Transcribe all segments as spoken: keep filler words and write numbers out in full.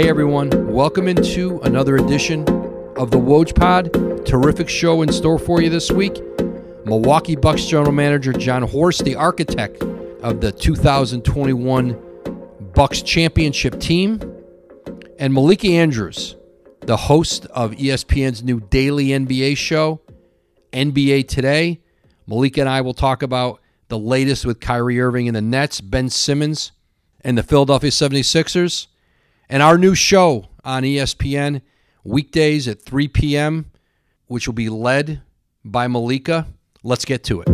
Hey everyone, welcome into another edition of the Woj Pod. Terrific show in store for you this week. Milwaukee Bucks General Manager Jon Horst, the architect of the two thousand twenty-one Bucks championship team, and Malika Andrews, the host of E S P N's new daily N B A show, N B A Today. Malika and I will talk about the latest with Kyrie Irving and the Nets, Ben Simmons and the Philadelphia seventy-sixers, and our new show on E S P N, weekdays at three p.m., which will be led by Malika. Let's get to it.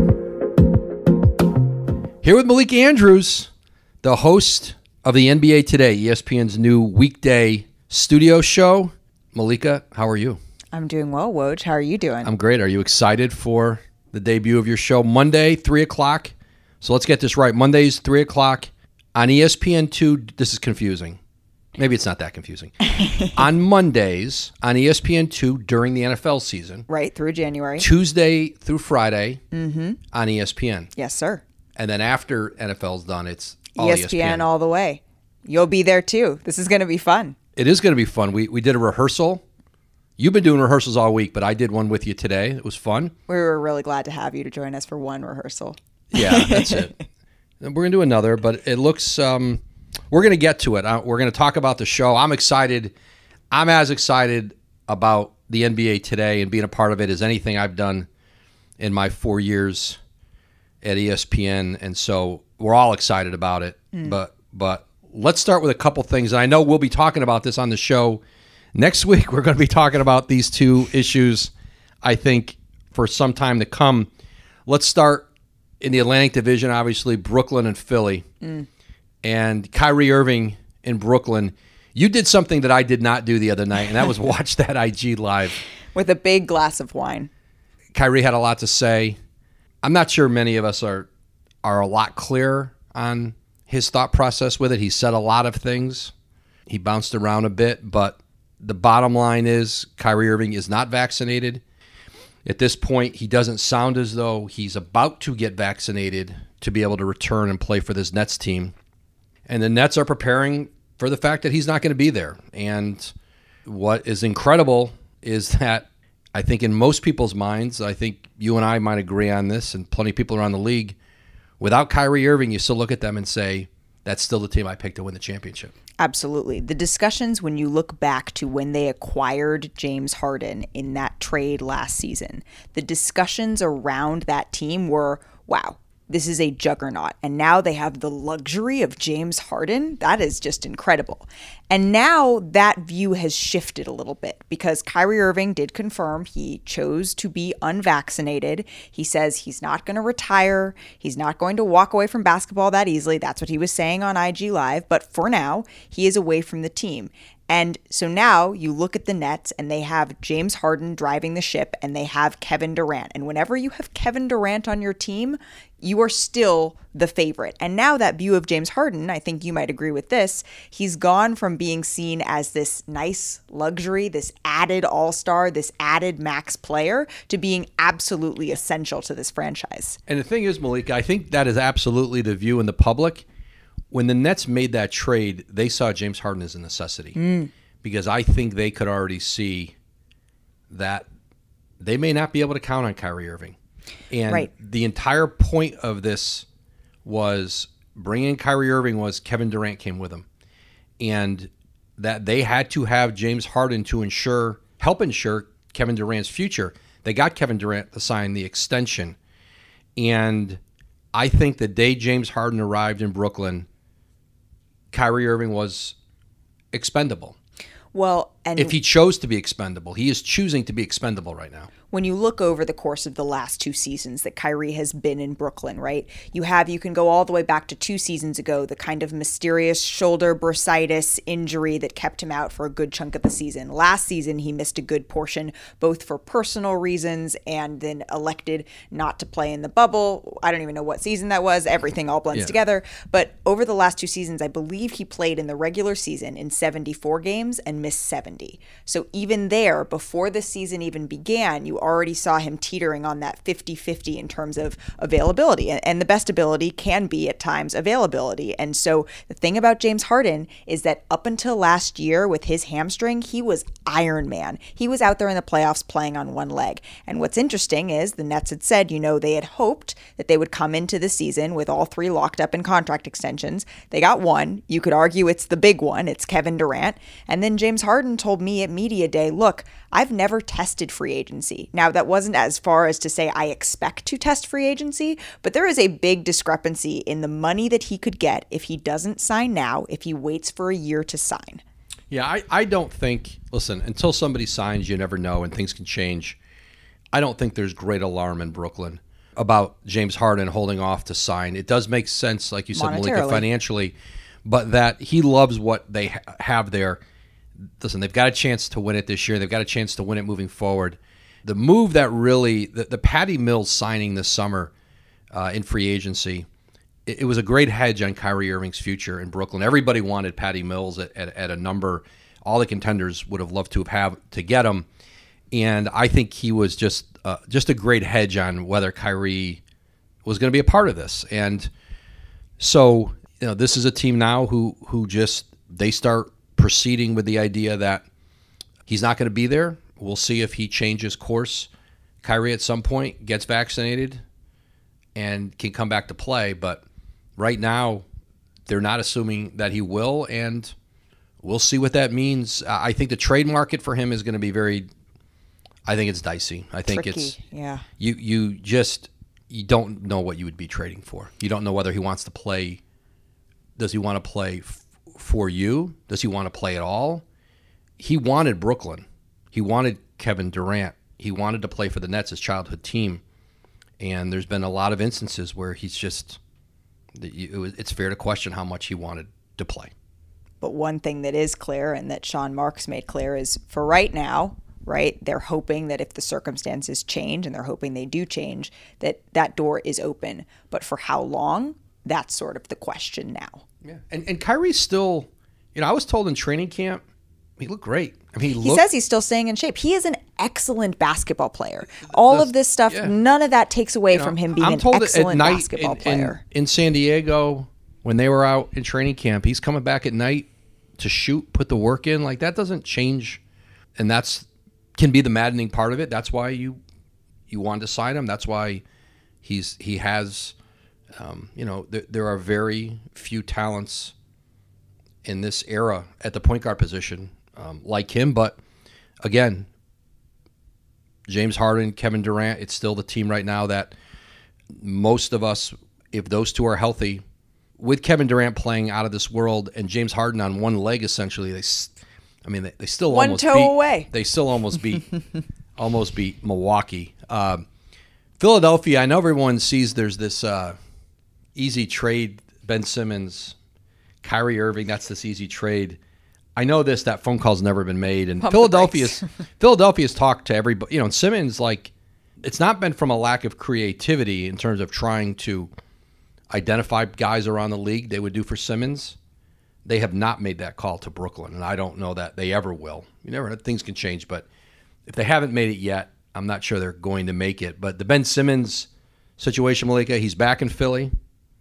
Here with Malika Andrews, the host of the N B A Today, E S P N's new weekday studio show. Malika, how are you? I'm doing well, Woj. How are you doing? I'm great. Are you excited for the debut of your show? Monday, three o'clock. So let's get this right. Monday's three o'clock on E S P N two. This is confusing. Maybe it's not that confusing. On Mondays on E S P N two during the N F L season. Right, through January. Tuesday through Friday mm-hmm. on E S P N. Yes, sir. And then after N F L's done, it's all E S P N, E S P N all the way. You'll be there too. This is going to be fun. It is going to be fun. We we did a rehearsal. You've been doing rehearsals all week, but I did one with you today. It was fun. We were really glad to have you to join us for one rehearsal. Yeah, that's it. We're going to do another, but it looks, um, we're going to get to it. We're going to talk about the show. I'm excited. I'm as excited about the N B A Today and being a part of it as anything I've done in my four years at E S P N. And so we're all excited about it. Mm. But but let's start with a couple things. And I know we'll be talking about this on the show next week. We're going to be talking about these two issues, I think, for some time to come. Let's start in the Atlantic Division, obviously, Brooklyn and Philly. Mm. And Kyrie Irving in Brooklyn. You did something that I did not do the other night, and that was watch that I G live. With a big glass of wine. Kyrie had a lot to say. I'm not sure many of us are are a lot clearer on his thought process with it. He said a lot of things. He bounced around a bit, but the bottom line is Kyrie Irving is not vaccinated. At this point, he doesn't sound as though he's about to get vaccinated to be able to return and play for this Nets team. And the Nets are preparing for the fact that he's not going to be there. And what is incredible is that I think in most people's minds, I think you and I might agree on this, and plenty of people around the league, without Kyrie Irving, you still look at them and say, that's still the team I picked to win the championship. Absolutely. The discussions when you look back to when they acquired James Harden in that trade last season, the discussions around that team were, wow, this is a juggernaut. And now they have the luxury of James Harden. That is just incredible. And now that view has shifted a little bit because Kyrie Irving did confirm he chose to be unvaccinated. He says he's not going to retire. He's not going to walk away from basketball that easily. That's what he was saying on I G Live. But for now, he is away from the team. And so now you look at the Nets and they have James Harden driving the ship and they have Kevin Durant. And whenever you have Kevin Durant on your team, you are still the favorite. And now that view of James Harden, I think you might agree with this, he's gone from being seen as this nice luxury, this added all-star, this added max player, to being absolutely essential to this franchise. And the thing is, Malika, I think that is absolutely the view in the public. When the Nets made that trade, they saw James Harden as a necessity mm. because I think they could already see that they may not be able to count on Kyrie Irving. And right. the entire point of this was bringing Kyrie Irving was Kevin Durant came with him. And that they had to have James Harden to ensure, help ensure Kevin Durant's future. They got Kevin Durant to sign the extension. And I think the day James Harden arrived in Brooklyn, Kyrie Irving was expendable. Well, and if he chose to be expendable, he is choosing to be expendable right now. When you look over the course of the last two seasons that Kyrie has been in Brooklyn, right? You have, you can go all the way back to two seasons ago, the kind of mysterious shoulder bursitis injury that kept him out for a good chunk of the season. Last season, he missed a good portion, both for personal reasons and then elected not to play in the bubble. I don't even know what season that was. Everything all blends yeah. together. But over the last two seasons, I believe he played in the regular season in seventy-four games and missed seventy. seventy. So even there, before the season even began, you already saw him teetering on that fifty-fifty in terms of availability. And the best ability can be at times availability. And so the thing about James Harden is that up until last year with his hamstring, he was Iron Man. He was out there in the playoffs playing on one leg. And what's interesting is the Nets had said, you know, they had hoped that they would come into the season with all three locked up in contract extensions. They got one. You could argue it's the big one. It's Kevin Durant. And then James Harden told me at Media Day, look, I've never tested free agency. Now, that wasn't as far as to say I expect to test free agency, but there is a big discrepancy in the money that he could get if he doesn't sign now, if he waits for a year to sign. Yeah, I, I don't think, listen, until somebody signs, you never know, and things can change. I don't think there's great alarm in Brooklyn about James Harden holding off to sign. It does make sense, like you said, Malika, financially, but that he loves what they ha- have there. Listen, they've got a chance to win it this year. They've got a chance to win it moving forward. The move that really, the, the Patty Mills signing this summer uh, in free agency, it, it was a great hedge on Kyrie Irving's future in Brooklyn. Everybody wanted Patty Mills at, at, at a number all the contenders would have loved to have, have to get him. And I think he was just uh, just a great hedge on whether Kyrie was going to be a part of this. And so, you know, this is a team now who who just, they start proceeding with the idea that he's not going to be there. We'll see if he changes course. Kyrie at some point gets vaccinated and can come back to play. But right now, they're not assuming that he will, and we'll see what that means. I think the trade market for him is going to be very, I think it's dicey. I think Tricky, it's, yeah. You, you just, you don't know what you would be trading for. You don't know whether he wants to play. Does he want to play f- for you? Does he want to play at all? He wanted Brooklyn. He wanted Kevin Durant. He wanted to play for the Nets, his childhood team. And there's been a lot of instances where he's just, it's fair to question how much he wanted to play. But one thing that is clear, and that Sean Marks made clear, is for right now, right, they're hoping that if the circumstances change, and they're hoping they do change, that that door is open. But for how long? That's sort of the question now. Yeah, and and Kyrie's still, you know, I was told in training camp, he looked great. I mean, he, he looked, says he's still staying in shape. He is an excellent basketball player. All the, of this stuff, yeah. none of that takes away you know, from him being I'm an told excellent at night basketball in, player. In, in San Diego, when they were out in training camp, he's coming back at night to shoot, put the work in. Like, that doesn't change, and that's can be the maddening part of it. That's why you you wanted to sign him. That's why he's he has, um, you know, th- there are very few talents in this era at the point guard position um, like him. But again, James Harden, Kevin Durant, it's still the team right now that most of us, if those two are healthy, with Kevin Durant playing out of this world and James Harden on one leg, essentially, they, I mean, they, they still one almost toe beat, away. They still almost beat, almost beat Milwaukee. Um, Philadelphia. I know everyone sees there's this uh, easy trade, Ben Simmons, Kyrie Irving. That's this easy trade. I know this. That phone call's never been made, and Pump Philadelphia's Philadelphia's talked to everybody. You know, and Simmons, like, it's not been from a lack of creativity in terms of trying to identify guys around the league they would do for Simmons. They have not made that call to Brooklyn, and I don't know that they ever will. You never know, things can change, but if they haven't made it yet, I'm not sure they're going to make it. But the Ben Simmons situation, Malika, he's back in Philly.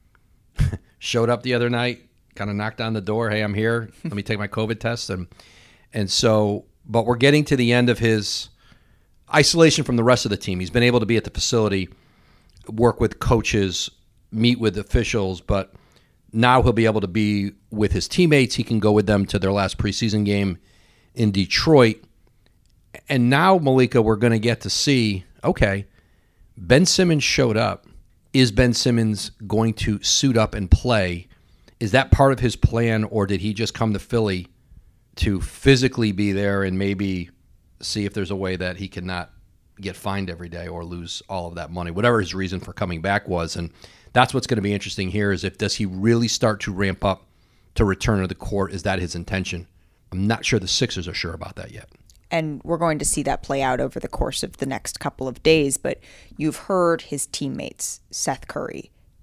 Showed up the other night, kind of knocked on the door. Hey, I'm here. Let me take my COVID test. And and so, but we're getting to the end of his isolation from the rest of the team. He's been able to be at the facility, work with coaches, meet with officials, but now he'll be able to be with his teammates. He can go with them to their last preseason game in Detroit. And now, Malika, we're going to get to see, okay, Ben Simmons showed up. Is Ben Simmons going to suit up and play? Is that part of his plan, or did he just come to Philly to physically be there and maybe see if there's a way that he cannot get fined every day or lose all of that money, whatever his reason for coming back was? And that's what's going to be interesting here, is if does he really start to ramp up to return to the court? Is that his intention? I'm not sure the Sixers are sure about that yet. And we're going to see that play out over the course of the next couple of days. But you've heard his teammates, Seth Curry,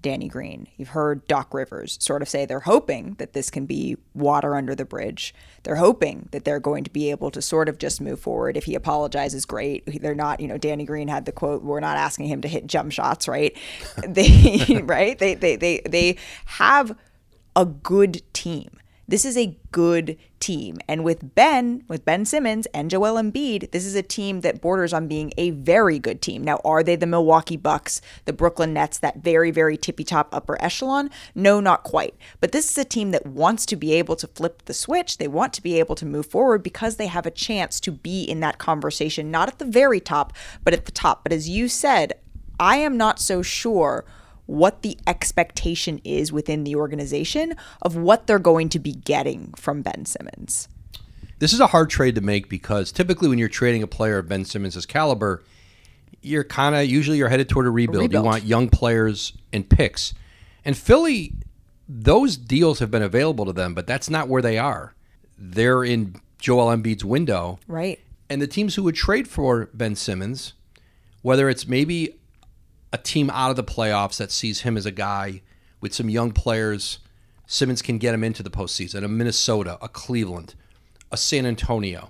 Danny Green. You've heard Doc Rivers sort of say they're hoping that this can be water under the bridge. They're hoping that they're going to be able to sort of just move forward. If he apologizes, great. They're not, you know, Danny Green had the quote, we're not asking him to hit jump shots, right? they, right? They, they, they, they have a good team. This is a good team. And with Ben, with Ben Simmons and Joel Embiid, this is a team that borders on being a very good team. Now, are they the Milwaukee Bucks, the Brooklyn Nets, that very, very tippy-top upper echelon? No, not quite. But this is a team that wants to be able to flip the switch. They want to be able to move forward because they have a chance to be in that conversation, not at the very top, but at the top. But as you said, I am not so sure what the expectation is within the organization of what they're going to be getting from Ben Simmons. This is a hard trade to make because typically when you're trading a player of Ben Simmons' caliber, you're kind of, usually you're headed toward a rebuild. a rebuild. You want young players and picks. And Philly, those deals have been available to them, but that's not where they are. They're in Joel Embiid's window. Right. And the teams who would trade for Ben Simmons, whether it's maybe a team out of the playoffs that sees him as a guy with some young players, Simmons can get him into the postseason, a Minnesota, a Cleveland, a San Antonio.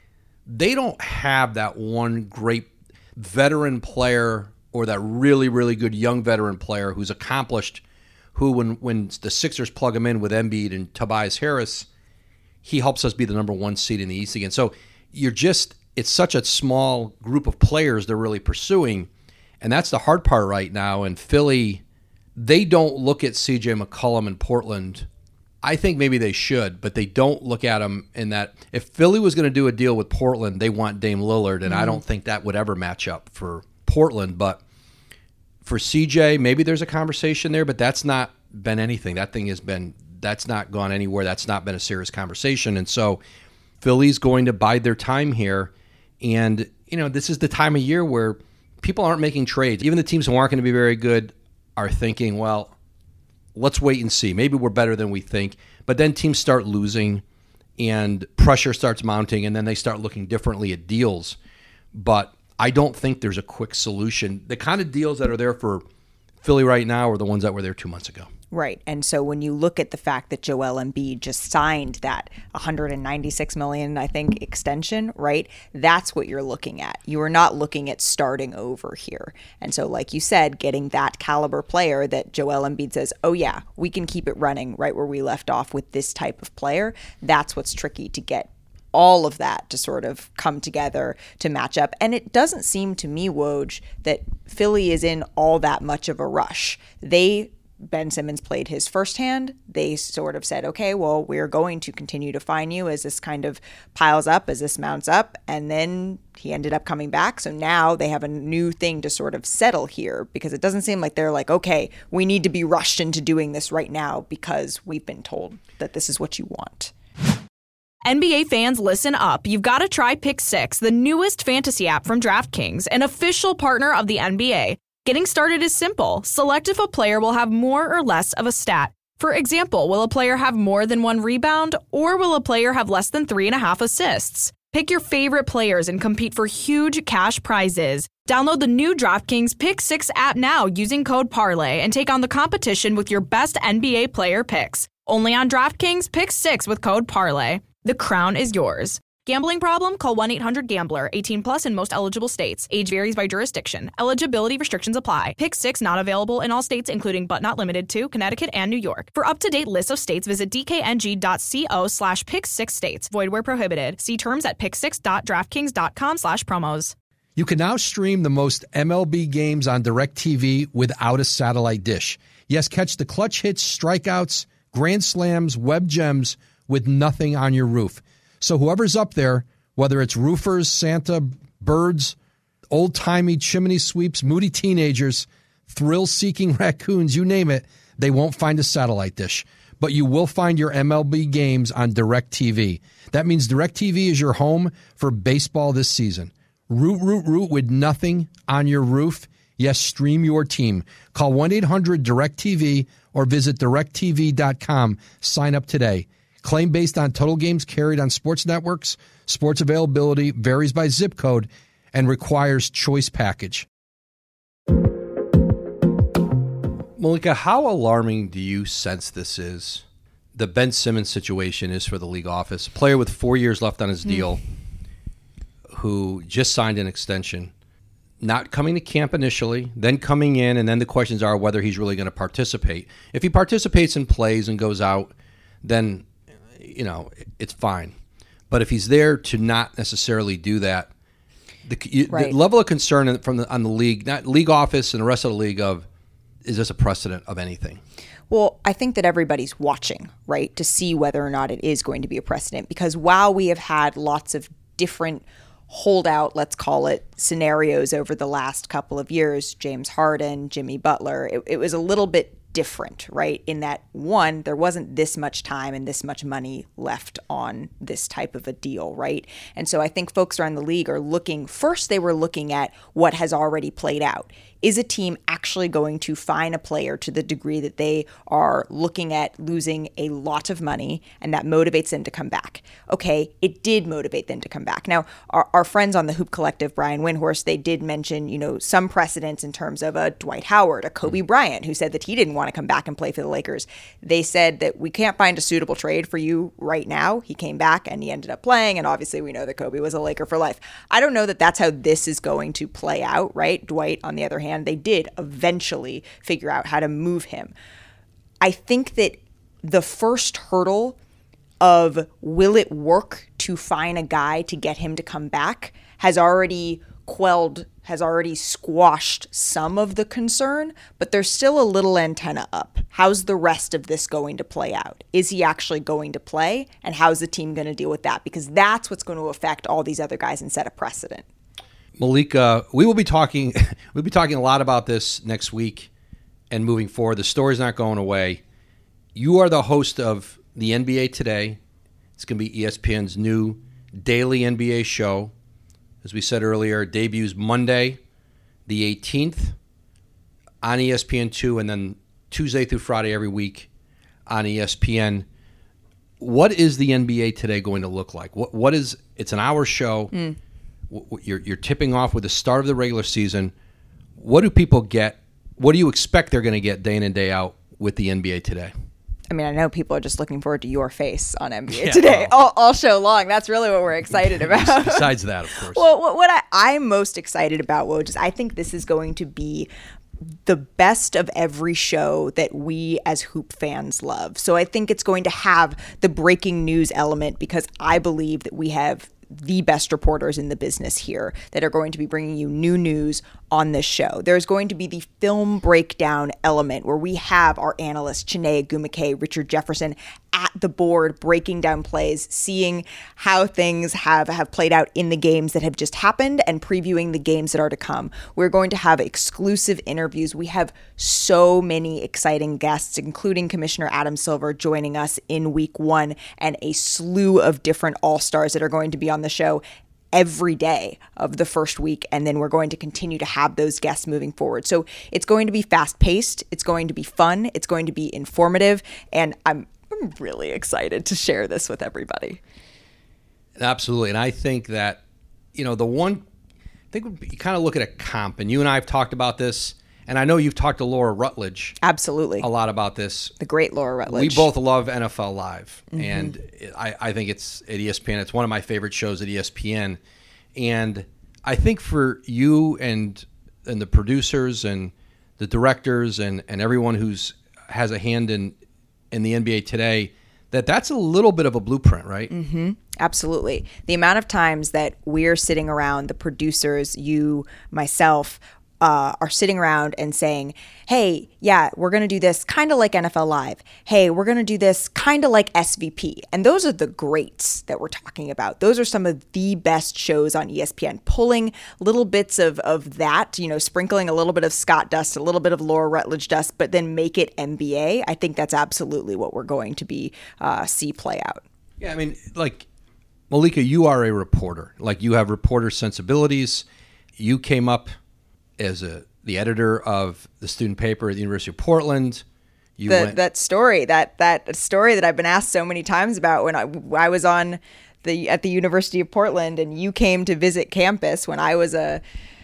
They don't have that one great veteran player or that really, really good young veteran player who's accomplished, who when, when the Sixers plug him in with Embiid and Tobias Harris, he helps us be the number one seed in the East again. So you're just, it's such a small group of players they're really pursuing. And that's the hard part right now. And Philly, they don't look at C J McCollum in Portland. I think maybe they should, but they don't look at him in that. If Philly was going to do a deal with Portland, they want Dame Lillard, and mm-hmm. I don't think that would ever match up for Portland. But for C J, maybe there's a conversation there, but that's not been anything. That thing has been, that's not gone anywhere. That's not been a serious conversation. And so Philly's going to bide their time here. And, you know, this is the time of year where people aren't making trades. Even the teams who aren't going to be very good are thinking, well, let's wait and see. Maybe we're better than we think. But then teams start losing and pressure starts mounting, and then they start looking differently at deals. But I don't think there's a quick solution. The kind of deals that are there for Philly right now are the ones that were there two months ago. Right. And so when you look at the fact that Joel Embiid just signed that one hundred ninety-six million dollars, I think, extension, right? That's what you're looking at. You are not looking at starting over here. And so, like you said, getting that caliber player that Joel Embiid says, oh yeah, we can keep it running right where we left off with this type of player. That's what's tricky to get all of that to sort of come together to match up. And it doesn't seem to me, Woj, that Philly is in all that much of a rush. They Ben Simmons played his first hand. They sort of said, okay, well, we're going to continue to fine you as this kind of piles up, as this mounts up. And then he ended up coming back. So now they have a new thing to sort of settle here, because it doesn't seem like they're like, okay, we need to be rushed into doing this right now because we've been told that this is what you want. N B A fans, listen up. You've got to try Pick Six, the newest fantasy app from DraftKings, an official partner of the N B A. Getting started is simple. Select if a player will have more or less of a stat. For example, will a player have more than one rebound, or will a player have less than three and a half assists? Pick your favorite players and compete for huge cash prizes. Download the new DraftKings Pick Six app now using code Parlay and take on the competition with your best N B A player picks. Only on DraftKings Pick Six with code Parlay. The crown is yours. Gambling problem? Call one eight hundred gambler. eighteen plus in most eligible states. Age varies by jurisdiction. Eligibility restrictions apply. Pick Six not available in all states, including but not limited to Connecticut and New York. For up-to-date lists of states, visit dkng.co slash pick six states. Void where prohibited. See terms at pick six dot draftkings dot com slash promos. You can now stream the most M L B games on DirecTV without a satellite dish. Yes, catch the clutch hits, strikeouts, grand slams, web gems with nothing on your roof. So whoever's up there, whether it's roofers, Santa, birds, old-timey chimney sweeps, moody teenagers, thrill-seeking raccoons, you name it, they won't find a satellite dish. But you will find your M L B games on DirecTV. That means DirecTV is your home for baseball this season. Root, root, root with nothing on your roof. Yes, stream your team. Call one eight hundred direct T V or visit direct T V dot com. Sign up today. Claim based on total games carried on sports networks. Sports availability varies by zip code and requires choice package. Malika, how alarming do you sense this is? The Ben Simmons situation is for the league office. A player with four years left on his deal mm. who just signed an extension, not coming to camp initially, then coming in, and then the questions are whether he's really going to participate. If he participates and plays and goes out, then, you know, it's fine. But if he's there to not necessarily do that, the, you, right. the level of concern from the, on the league, not league office and the rest of the league of, is this a precedent of anything? Well, I think that everybody's watching, right, to see whether or not it is going to be a precedent. Because while we have had lots of different holdout, let's call it, scenarios over the last couple of years, James Harden, Jimmy Butler, it, it was a little bit different, right? In that, one, there wasn't this much time and this much money left on this type of a deal, right? And so I think folks around the league are looking, first they were looking at what has already played out. Is a team actually going to fine a player to the degree that they are looking at losing a lot of money and that motivates them to come back? Okay, it did motivate them to come back. Now, our, our friends on the Hoop Collective, Brian Windhorst, they did mention, you know, some precedents in terms of a Dwight Howard, a Kobe Bryant, who said that he didn't want to come back and play for the Lakers. They said that we can't find a suitable trade for you right now. He came back and he ended up playing, and obviously we know that Kobe was a Laker for life. I don't know that that's how this is going to play out, right? Dwight, on the other hand, they did eventually figure out how to move him. I think that the first hurdle of will it work to find a guy to get him to come back has already quelled, has already squashed some of the concern, but there's still a little antenna up. How's the rest of this going to play out? Is he actually going to play? And how's the team going to deal with that? Because that's what's going to affect all these other guys and set a precedent. Malika, we will be talking we'll be talking a lot about this next week and moving forward. The story's not going away. You are the host of the N B A Today. It's going to be E S P N's new daily N B A show. As we said earlier, it debuts Monday, the eighteenth on E S P N two, and then Tuesday through Friday every week on E S P N. What is the N B A Today going to look like? What what is it's an hour show. Mm. You're, you're tipping off with the start of the regular season. What do people get? What do you expect they're going to get day in and day out with the N B A Today? I mean, I know people are just looking forward to your face on N B A yeah, Today well, all, all show long. That's really what we're excited about. Besides that, of course. Well, what, what I, I'm most excited about, Woj, is I think this is going to be the best of every show that we as hoop fans love. So I think it's going to have the breaking news element because I believe that we have the best reporters in the business here that are going to be bringing you new news on this show. There's going to be the film breakdown element where we have our analysts, Chiney Ogwumike, Richard Jefferson, at the board breaking down plays, seeing how things have, have played out in the games that have just happened and previewing the games that are to come. We're going to have exclusive interviews. We have so many exciting guests, including Commissioner Adam Silver joining us in week one and a slew of different all-stars that are going to be on the show every day of the first week, and then we're going to continue to have those guests moving forward. So it's going to be fast-paced, it's going to be fun, it's going to be informative, and I'm, I'm really excited to share this with everybody. Absolutely, and I think that, you know, the one, I think you kind of look at a comp, and you and I have talked about this, and I know you've talked to Laura Rutledge absolutely a lot about this. The great Laura Rutledge. We both love N F L Live, mm-hmm. and I, I think it's at E S P N. It's one of my favorite shows at E S P N, and I think for you and and the producers and the directors and, and everyone who's has a hand in in the N B A Today, that that's a little bit of a blueprint, right? Mm-hmm. Absolutely. The amount of times that we're sitting around, the producers, you, myself, Uh, are sitting around and saying, hey, yeah, we're going to do this kind of like N F L Live. Hey, we're going to do this kind of like S V P. And those are the greats that we're talking about. Those are some of the best shows on E S P N, pulling little bits of, of that, you know, sprinkling a little bit of Scott dust, a little bit of Laura Rutledge dust, but then make it N B A. I think that's absolutely what we're going to be uh, see play out. Yeah, I mean, like, Malika, you are a reporter. Like, you have reporter sensibilities. You came up as a the editor of the student paper at the University of Portland. You the, went, that story, that that story that I've been asked so many times about when I, I was on the at the University of Portland and you came to visit campus when I was a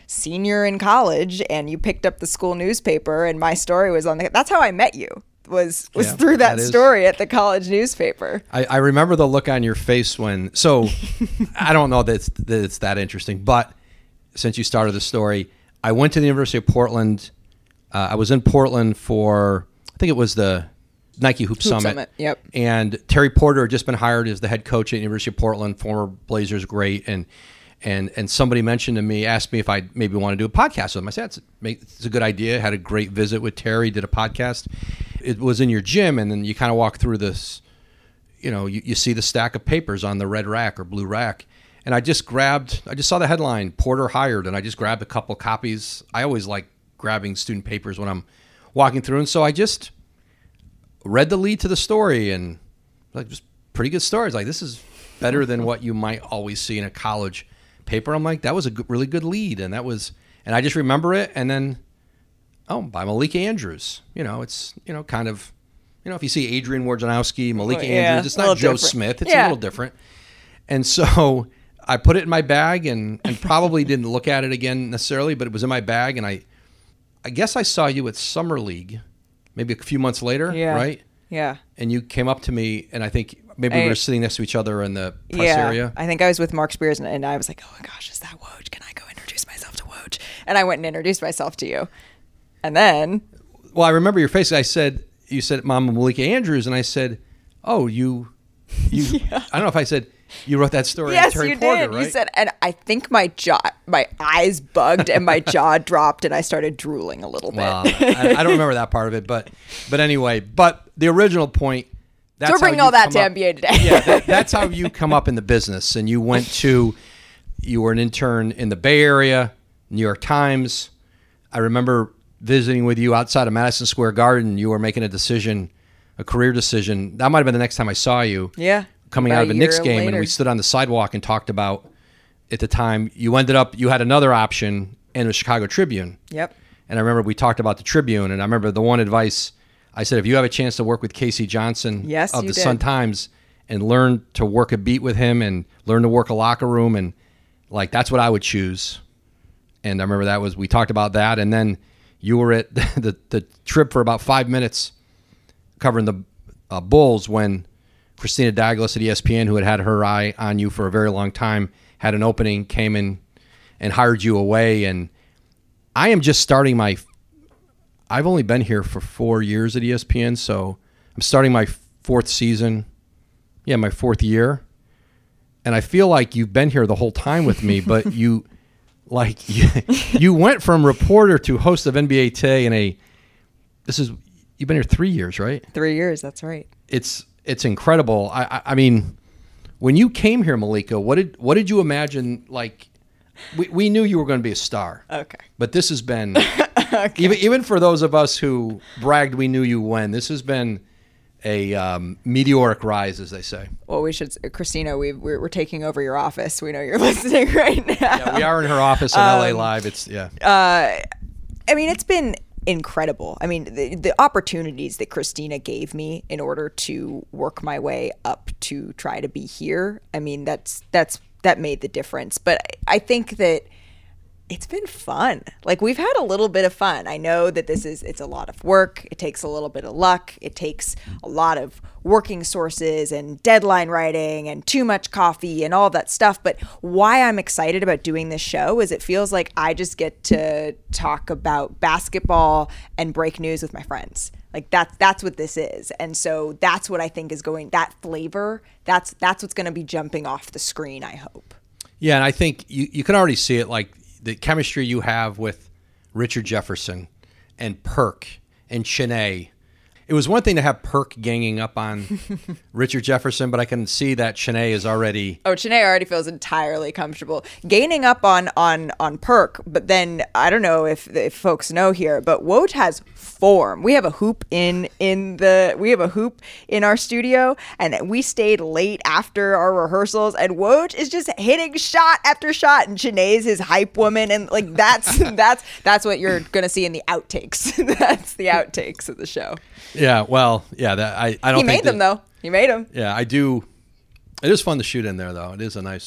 senior in college and you picked up the school newspaper and my story was on the, that's how I met you. was was yeah, through that, that story at the college newspaper. I, I remember the look on your face when, so I don't know that it's, that it's that interesting, but since you started the story, I went to the University of Portland. Uh, I was in Portland for, I think it was the Nike Hoop, Hoop Summit. Summit. Yep. And Terry Porter had just been hired as the head coach at the University of Portland, former Blazers great. And and and somebody mentioned to me, asked me if I maybe want to do a podcast with him. I said, it's, it's a good idea. Had a great visit with Terry, did a podcast. It was in your gym, and then you kind of walk through this, you know, you, you see the stack of papers on the red rack or blue rack. And I just grabbed, I just saw the headline, Porter hired, and I just grabbed a couple copies. I always like grabbing student papers when I'm walking through. And so I just read the lead to the story, and like, just pretty good stories. Like, this is better than what you might always see in a college paper. I'm like, that was a good, really good lead. And that was, and I just remember it. And then, oh, by Malika Andrews, you know, it's, you know, kind of, you know, if you see Adrian Wojnarowski, Malika yeah, Andrews, it's not Joe different. Smith. It's yeah. a little different. And so I put it in my bag and, and probably didn't look at it again necessarily, but it was in my bag. And I, I guess I saw you at Summer League, maybe a few months later, yeah. right? Yeah. And you came up to me, and I think maybe I, we were sitting next to each other in the press yeah, area. I think I was with Mark Spears, and, and I was like, oh my gosh, is that Woj? Can I go introduce myself to Woj? And I went and introduced myself to you. And then... Well, I remember your face. I said, you said, Mama Malika Andrews, and I said, oh, you... you. yeah. I don't know if I said... You wrote that story yes, on Terry you Porter, did. right? You said, and I think my jaw, my eyes bugged and my jaw dropped and I started drooling a little bit. Well, I, I don't remember that part of it, but but anyway, but the original point. That's so we're bringing all that to N B A today. Yeah, that, that's how you come up in the business, and you went to, you were an intern in the Bay Area, New York Times. I remember visiting with you outside of Madison Square Garden. You were making a decision, a career decision. That might have been the next time I saw you. Yeah. Coming About out of a Knicks game, later. and we stood on the sidewalk and talked about, at the time, you ended up, you had another option in the Chicago Tribune. Yep. And I remember we talked about the Tribune, and I remember the one advice, I said, if you have a chance to work with Casey Johnson yes, of you the did. Sun-Times and learn to work a beat with him and learn to work a locker room, and like, that's what I would choose. And I remember that was, we talked about that, and then you were at the, the, the trip for about five minutes covering the uh, Bulls when Christina Douglas at E S P N, who had had her eye on you for a very long time, had an opening, came in and hired you away. And I am just starting my, I've only been here for four years at E S P N, so I'm starting my fourth season. Yeah, my fourth year. And I feel like you've been here the whole time with me, but you, like, you, you went from reporter to host of N B A Today in a, this is, you've been here three years, right? Three years, that's right. It's, It's incredible. I, I, I mean, when you came here, Malika, what did what did you imagine? Like, we, we knew you were going to be a star. Okay. But this has been, okay. even even for those of us who bragged we knew you when, this has been a um, meteoric rise, as they say. Well, we should, Christina, we we're, we're taking over your office. We know you're listening right now. Yeah, we are in her office in um, L A Live. It's yeah. Uh, I mean, it's been incredible. I mean, the, the opportunities that Christina gave me in order to work my way up to try to be here. I mean, that's that's that made the difference. But I, I think that it's been fun. Like, we've had a little bit of fun. I know that this is, it's a lot of work. It takes a little bit of luck. It takes a lot of working sources and deadline writing and too much coffee and all that stuff. But why I'm excited about doing this show is it feels like I just get to talk about basketball and break news with my friends. Like, that's, that's what this is. And so that's what I think is going, that flavor, that's, that's what's going to be jumping off the screen, I hope. Yeah, and I think you, you can already see it, like, the chemistry you have with Richard Jefferson and Perk and Chiney. It was one thing to have Perk ganging up on Richard Jefferson, but I can see that Chiney is already... Oh, Chiney already feels entirely comfortable. Gaining up on on on Perk, but then, I don't know if if folks know here, but Woj has form. We have a hoop in in the... We have a hoop in our studio, and we stayed late after our rehearsals, and Woj is just hitting shot after shot, and Chiney's his hype woman, and like that's that's that's what you're going to see in the outtakes. That's the outtakes of the show. Yeah, well, yeah, that I, I don't He think made them, that, though. He made them. Yeah, I do. It is fun to shoot in there, though. It is a nice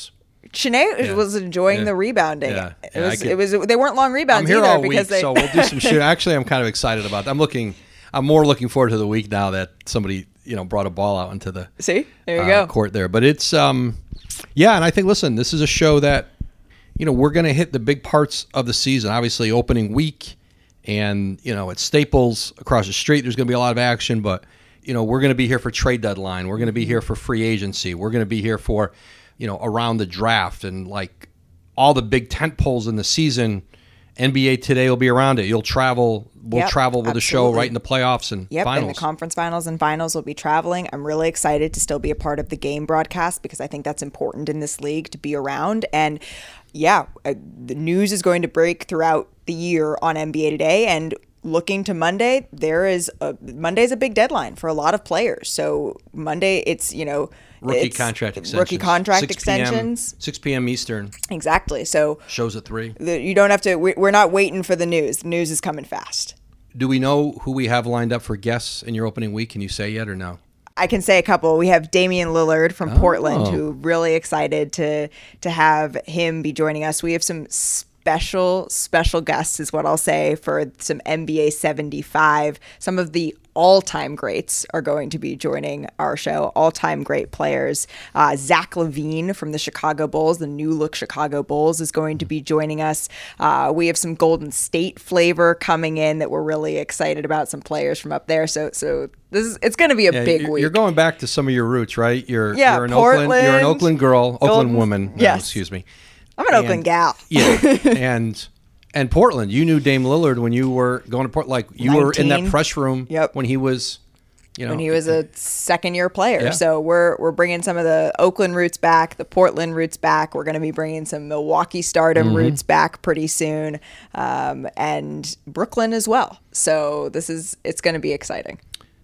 Shanae Yeah. was enjoying Yeah. the rebounding. Yeah. It Yeah, I was. get- It was. They weren't long rebounds I'm here either all because week, they. so we'll do some shit. Actually, I'm kind of excited about that. I'm looking. I'm more looking forward to the week now that somebody you know brought a ball out into the See, there you uh, go. court there. But it's um, yeah, and I think listen, this is a show that you know we're going to hit the big parts of the season. Obviously, opening week, and you know at Staples across the street, there's going to be a lot of action. But you know we're going to be here for trade deadline. We're going to be here for free agency. We're going to be here for you know around the draft and like all the big tent poles in the season. N B A Today will be around it. You'll travel. We'll Yep, travel with the show absolutely. right in the playoffs and Yep, finals. and the conference finals and finals will be traveling. I'm really excited to still be a part of the game broadcast because I think that's important in this league to be around. And yeah, uh, the news is going to break throughout the year on N B A Today. And looking to Monday, there is a Monday's a big deadline for a lot of players. So Monday, it's you know Rookie it's contract extensions. rookie contract six p.m. extensions. six p.m. Eastern. Exactly. So Shows at three. the, you don't have to. we- We're not waiting for the news. The news is coming fast. Do we know who we have lined up for guests in your opening week? Can you say yet or no? I can say a couple. We have Damian Lillard from Portland, Oh. who really excited to to have him be joining us. We have some special special guests, is what I'll say, for some N B A seventy-five. Some of the all-time greats are going to be joining our show. All-time great players. Uh, Zach LaVine from the Chicago Bulls, the new look Chicago Bulls, is going to be joining us. Uh, we have some Golden State flavor coming in that we're really excited about. Some players from up there. So so this is it's going to be a Yeah, big you're, week. you're going back to some of your roots, right? You're Yeah, you're an Oakland. You're an Portland, Oakland girl, Oakland Golden- woman. No, yes. excuse me. I'm an Oakland And- gal. Yeah, and and Portland. You knew Dame Lillard when you were going to Portland. Like you were in that nineteen. press room. Yep. When he was, you know, When he was a second year player. Yeah. So we're we're bringing some of the Oakland roots back, the Portland roots back. We're going to be bringing some Milwaukee Stardom Mm-hmm. roots back pretty soon, um, and Brooklyn as well. So this is it's going to be exciting.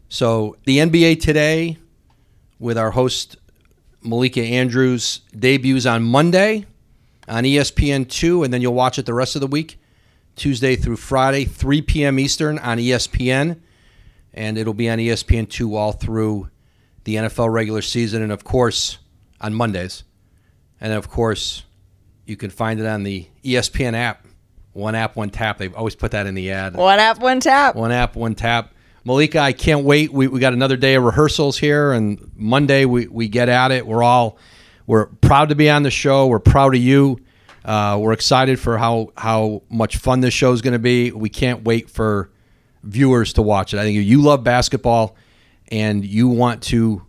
So the N B A Today with our host Malika Andrews debuts on Monday on E S P N two, and then you'll watch it the rest of the week, Tuesday through Friday, three p.m. Eastern on E S P N, and it'll be on E S P N two all through the N F L regular season, and of course on Mondays. And of course, you can find it on the E S P N app. One app, one tap. They've always put that in the ad. One app, one tap. One app, one tap. Malika, I can't wait. We we got another day of rehearsals here, and Monday we, we get at it. We're all we're proud to be on the show. We're proud of you. Uh, we're excited for how how much fun this show is going to be. We can't wait for viewers to watch it. I think you love basketball, and you want to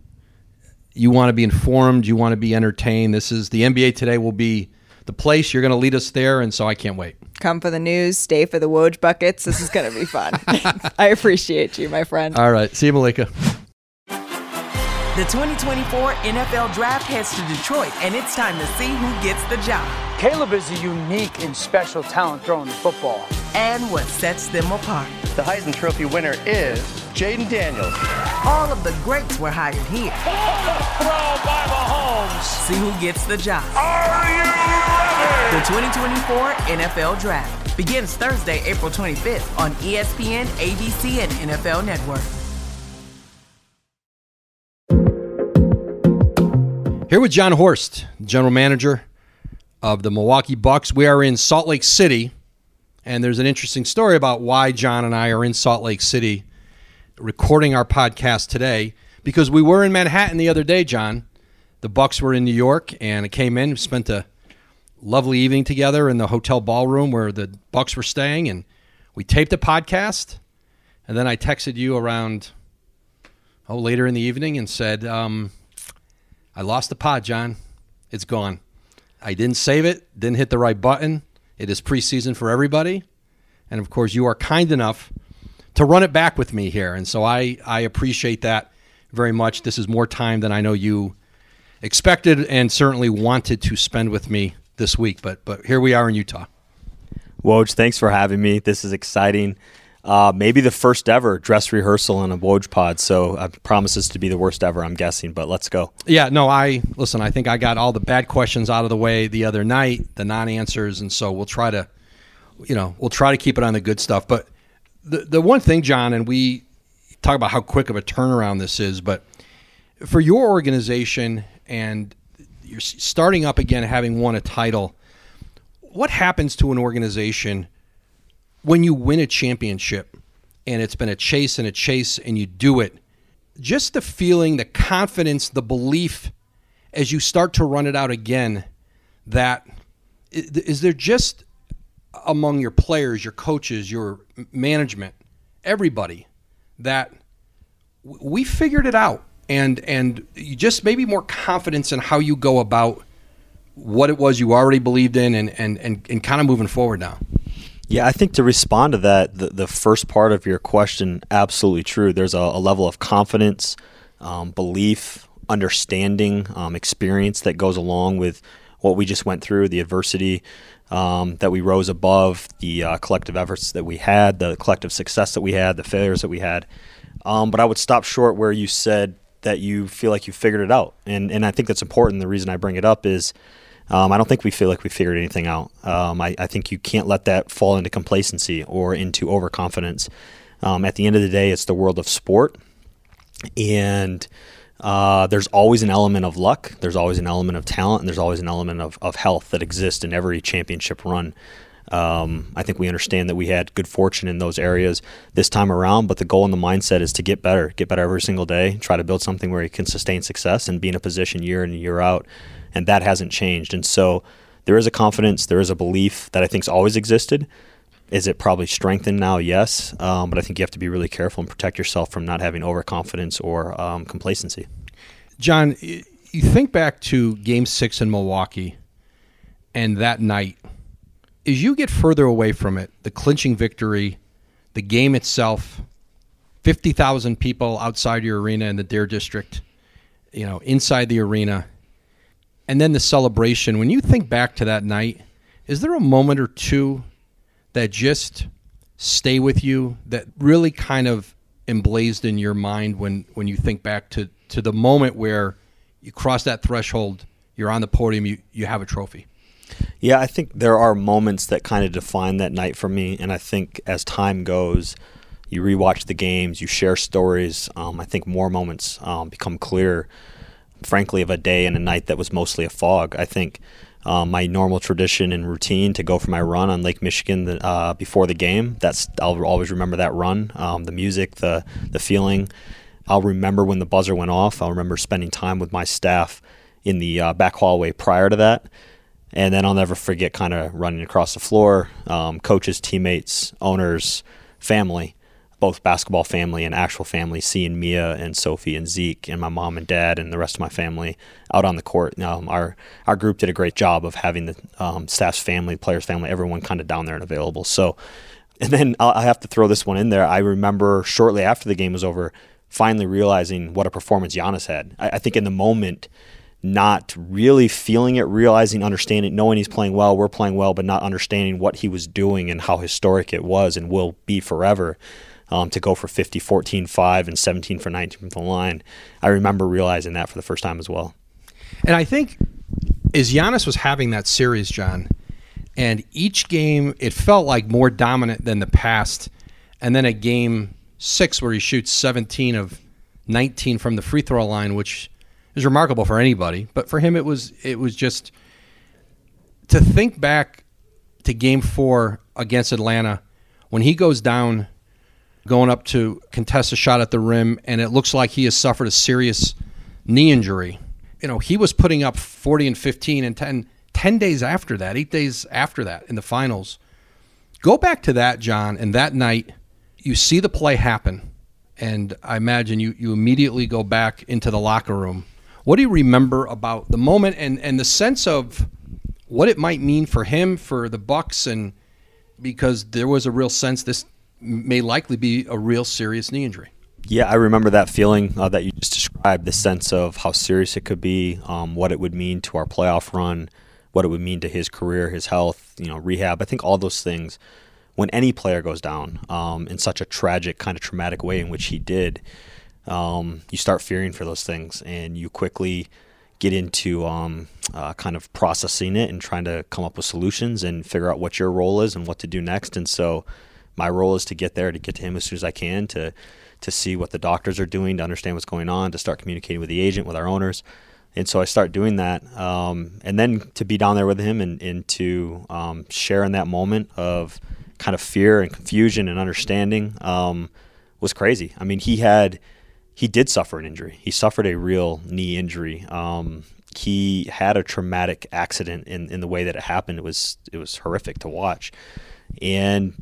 you want to be informed. You want to be entertained. This is the N B A Today. Will be the place. You're going to lead us there, and so I can't wait. Come for the news, stay for the Woj buckets. This is going to be fun. I appreciate you, my friend. All right, see you, Malika. The twenty twenty-four N F L Draft heads to Detroit, and it's time to see who gets the job Caleb is a unique and special talent throwing the football. and what sets them apart. The Heisman Trophy winner is Jaden Daniels. All of the greats were hired here. Throw by Mahomes. See who gets the job. Are you ready? The twenty twenty-four N F L Draft begins Thursday, April twenty-fifth on E S P N, A B C, and N F L Network. Here with John Horst, general manager of the Milwaukee Bucks. We are in Salt Lake City, and there's an interesting story about why John and I are in Salt Lake City recording our podcast today, because we were in Manhattan the other day, John. The Bucks were in New York, and it came in, spent a lovely evening together in the hotel ballroom where the Bucks were staying, and we taped a podcast, and then I texted you around, oh, later in the evening and said, um, I lost the pod, John. It's gone. I didn't save it, didn't hit the right button. It is preseason for everybody. And, of course, you are kind enough to run it back with me here. And so I, I appreciate that very much. This is more time than I know you expected and certainly wanted to spend with me this week. But but here we are in Utah. Woj, thanks for having me. This is exciting. Uh, maybe the first ever dress rehearsal in a Woj pod, so it promises to be the worst ever, I'm guessing, but let's go. Yeah, no, I listen, I think I got all the bad questions out of the way the other night, the non-answers, and so we'll try to, you know, we'll try to keep it on the good stuff. But the the one thing, John, and we talk about how quick of a turnaround this is, but for your organization and you're starting up again, having won a title. What happens to an organization when you win a championship and it's been a chase and a chase and you do it? Just the feeling, the confidence, the belief as you start to run it out again, that is there just among your players, your coaches, your management, everybody, that we figured it out, and and you just maybe more confidence in how you go about what it was you already believed in, and and and, and kind of moving forward now. Yeah, I think to respond to that, the, the first part of your question, absolutely true. There's a, a level of confidence, um, belief, understanding, um, experience that goes along with what we just went through, the adversity um, that we rose above, the uh, collective efforts that we had, the collective success that we had, the failures that we had. Um, but I would stop short where you said that you feel like you figured it out. And and I think that's important. The reason I bring it up is um, I don't think we feel like we figured anything out. Um, I, I think you can't let that fall into complacency or into overconfidence. Um, at the end of the day, it's the world of sport. And Uh, there's always an element of luck, there's always an element of talent, and there's always an element of, of health that exists in every championship run. Um, I think we understand that we had good fortune in those areas this time around, but the goal and the mindset is to get better, get better every single day, try to build something where you can sustain success and be in a position year in and year out, and that hasn't changed. And so there is a confidence, there is a belief that I think's always existed. Is it probably strengthened now? Yes. Um, but I think you have to be really careful and protect yourself from not having overconfidence or um, complacency. John, you think back to Game six in Milwaukee and that night. As you get further away from it, the clinching victory, the game itself, fifty thousand people outside your arena in the Dare District, you know, inside the arena, and then the celebration. When you think back to that night, is there a moment or two that just stay with you, that really kind of emblazed in your mind when, when you think back to, to the moment where you cross that threshold, you're on the podium, you, you have a trophy? Yeah, I think there are moments that kind of define that night for me, and I think as time goes, you rewatch the games, you share stories, um, I think more moments um, become clear, frankly, of a day and a night that was mostly a fog. I think Um, my normal tradition and routine to go for my run on Lake Michigan uh, before the game. That's I'll always remember that run, um, the music, the the feeling. I'll remember when the buzzer went off. I'll remember spending time with my staff in the uh, back hallway prior to that. And then I'll never forget kind of running across the floor, um, coaches, teammates, owners, family, both basketball family and actual family, seeing Mia and Sophie and Zeke and my mom and dad and the rest of my family out on the court. Um, our our group did a great job of having the um, staff's family, players' family, everyone kind of down there and available. So, and then I'll, I have to throw this one in there. I remember shortly after the game was over, finally realizing what a performance Giannis had. I, I think in the moment, not really feeling it, realizing, understanding, knowing he's playing well, we're playing well, but not understanding what he was doing and how historic it was and will be forever. Um, to go for fifty, fourteen, five, and seventeen for nineteen from the line. I remember realizing that for the first time as well. And I think as Giannis was having that series, John, and each game, it felt like more dominant than the past. And then at game six where he shoots seventeen of nineteen from the free throw line, which is remarkable for anybody. But for him, it was it was just to think back to game four against Atlanta when he goes down going up to contest a shot at the rim, and it looks like he has suffered a serious knee injury. You know, he was putting up forty and fifteen and ten, ten days after that, eight days after that in the finals. Go back to that, John, and that night you see the play happen, and I imagine you, you immediately go back into the locker room. What do you remember about the moment and, and the sense of what it might mean for him, for the Bucks, and because there was a real sense this may likely be a real serious knee injury? Yeah, I remember that feeling uh, that you just described, the sense of how serious it could be, um, what it would mean to our playoff run, what it would mean to his career, his health, you know, rehab. I think all those things, when any player goes down um, in such a tragic, kind of traumatic way in which he did, um, you start fearing for those things, and you quickly get into um, uh, kind of processing it and trying to come up with solutions and figure out what your role is and what to do next. And so my role is to get there, to get to him as soon as I can, to to see what the doctors are doing, to understand what's going on, to start communicating with the agent, with our owners, And so I start doing that. Um, and then to be down there with him and, and to um, share in that moment of kind of fear and confusion and understanding um, was crazy. I mean, he had, he did suffer an injury. He suffered a real knee injury. Um, he had a traumatic accident in, in the way that it happened. It was, it was horrific to watch. And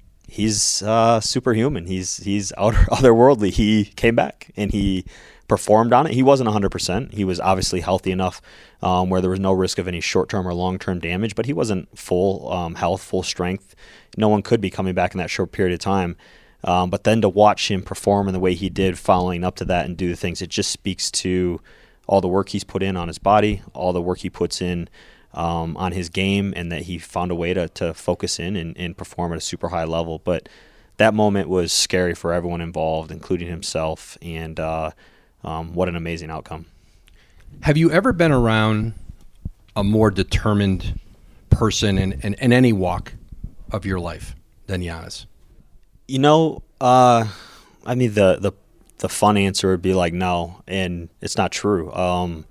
he's uh, superhuman. He's, he's outer, otherworldly. He came back and he performed on it. He wasn't one hundred percent. He was obviously healthy enough um, where there was no risk of any short-term or long-term damage, but he wasn't full um, health, full strength. No one could be coming back in that short period of time. Um, but then to watch him perform in the way he did following up to that and do the things, it just speaks to all the work he's put in on his body, all the work he puts in um, on his game, and that he found a way to, to focus in and, and perform at a super high level. But that moment was scary for everyone involved, including himself, and uh, Um, what an amazing outcome. Have you ever been around a more determined person in, in, in any walk of your life than Giannis? You know, uh, I mean, the, the the fun answer would be like, no, and it's not true. Um,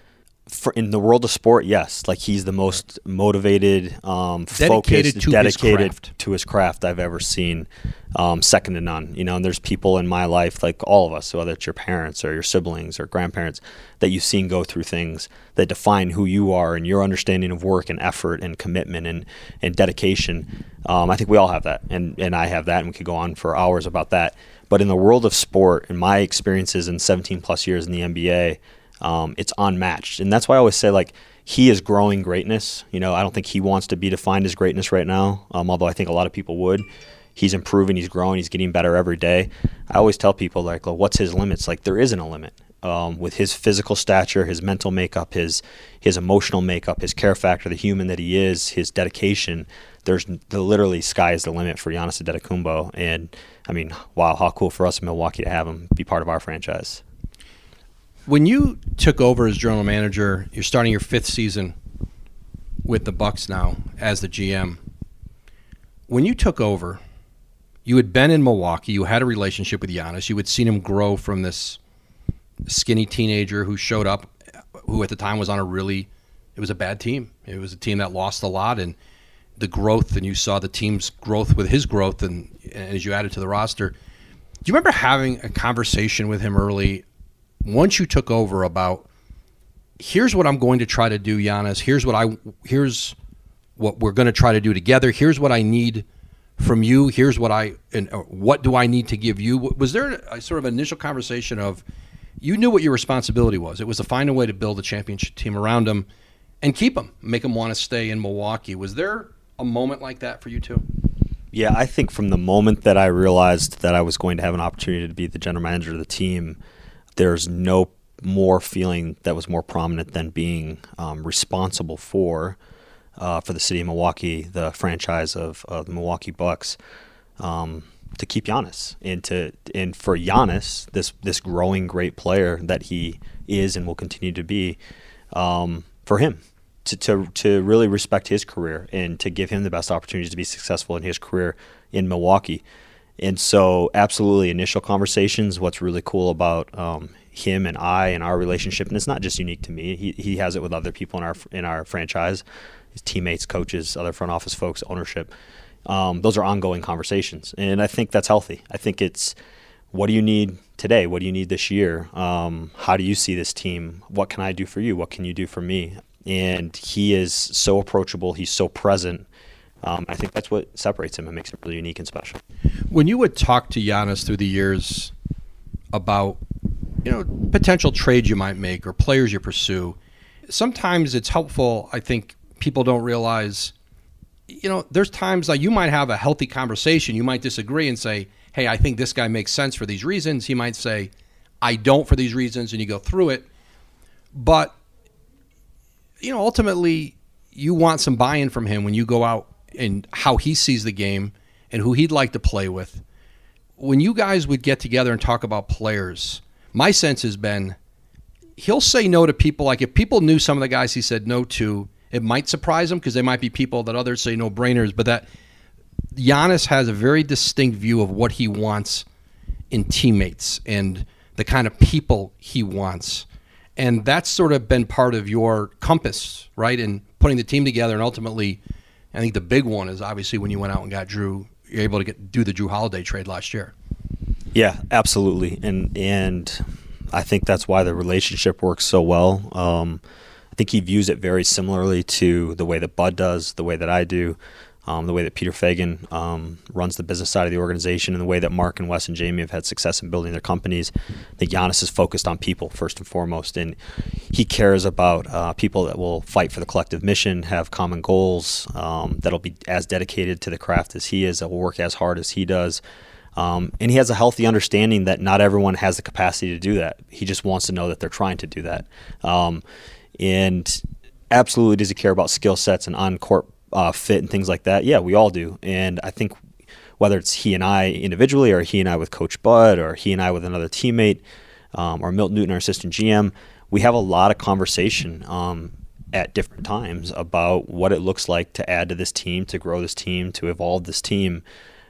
for, in the world of sport, yes, like he's the most motivated, um, dedicated focused, to dedicated his craft. to his craft I've ever seen, um, second to none. You know, and there's people in my life, like all of us, whether it's your parents or your siblings or grandparents, that you've seen go through things that define who you are and your understanding of work and effort and commitment and, and dedication. Um, I think we all have that, and, and I have that, and we could go on for hours about that. But in the world of sport, in my experiences in seventeen plus years in the N B A, Um, it's unmatched. And that's why I always say, like, he is growing greatness. You know, I don't think he wants to be defined as greatness right now, um, although I think a lot of people would. He's improving, he's growing, he's getting better every day. I always tell people, like, well, what's his limits? Like, there isn't a limit. Um, with his physical stature, his mental makeup, his his emotional makeup, his care factor, the human that he is, his dedication, there's the, literally sky is the limit for Giannis Antetokounmpo. And, I mean, wow, how cool for us in Milwaukee to have him be part of our franchise. When you took over as general manager, you're starting your fifth season with the Bucks now as the G M. When you took over, you had been in Milwaukee. You had a relationship with Giannis. You had seen him grow from this skinny teenager who showed up, who at the time was on a really, it was a bad team. It was a team that lost a lot, and the growth, and you saw the team's growth with his growth, and, and as you added to the roster. Do you remember having a conversation with him early once you took over about, here's what I'm going to try to do, Giannis, here's what I here's what we're going to try to do together, here's what I need from you, here's what I and what do I need to give you? Was there a sort of initial conversation of, you knew what your responsibility was? It was to find a way to build a championship team around him and keep him, make him want to stay in Milwaukee. Was there a moment like that for you too? Yeah, I think from the moment that I realized that I was going to have an opportunity to be the general manager of the team, there's no more feeling that was more prominent than being um, responsible for, uh, for the city of Milwaukee, the franchise of, of the Milwaukee Bucks, um, to keep Giannis and to and for Giannis, this this growing great player that he is and will continue to be, um, for him to, to to really respect his career and to give him the best opportunities to be successful in his career in Milwaukee. And so, absolutely, initial conversations, what's really cool about um, him and I and our relationship, and it's not just unique to me, he he has it with other people in our in our franchise, his teammates, coaches, other front office folks, ownership. Um, those are ongoing conversations, and I think that's healthy. I think it's, what do you need today? What do you need this year? Um, how do you see this team? What can I do for you? What can you do for me? And he is so approachable. He's so present. Um, I think that's what separates him and makes him really unique and special. When you would talk to Giannis through the years about, you know, potential trades you might make or players you pursue, sometimes it's helpful. I think people don't realize, you know, there's times like you might have a healthy conversation. You might disagree and say, hey, I think this guy makes sense for these reasons. He might say, I don't for these reasons, and you go through it. But, you know, ultimately, you want some buy-in from him when you go out and how he sees the game and who he'd like to play with. When you guys would get together and talk about players, my sense has been he'll say no to people. Like if people knew some of the guys he said no to, it might surprise them because they might be people that others say no-brainers, but that Giannis has a very distinct view of what he wants in teammates and the kind of people he wants. And that's sort of been part of your compass, right, in putting the team together. And ultimately, I think the big one is obviously when you went out and got Drew, you're able to get do the Drew Holiday trade last year. Yeah, absolutely. And and I think that's why the relationship works so well. Um, I think he views it very similarly to the way that Bud does, the way that I do, um, the way that Peter Fagan um, runs the business side of the organization, and the way that Mark and Wes and Jamie have had success in building their companies. I think Giannis is focused on people first and foremost, and he cares about uh, people that will fight for the collective mission, have common goals, um, that'll be as dedicated to the craft as he is, that will work as hard as he does. Um, and he has a healthy understanding that not everyone has the capacity to do that. He just wants to know that they're trying to do that. Um, and absolutely does he care about skill sets and on-court uh, fit and things like that? Yeah, we all do. And I think whether it's he and I individually, or he and I with Coach Bud, or he and I with another teammate, um, or Milton Newton, our assistant G M, we have a lot of conversation um, at different times about what it looks like to add to this team, to grow this team, to evolve this team.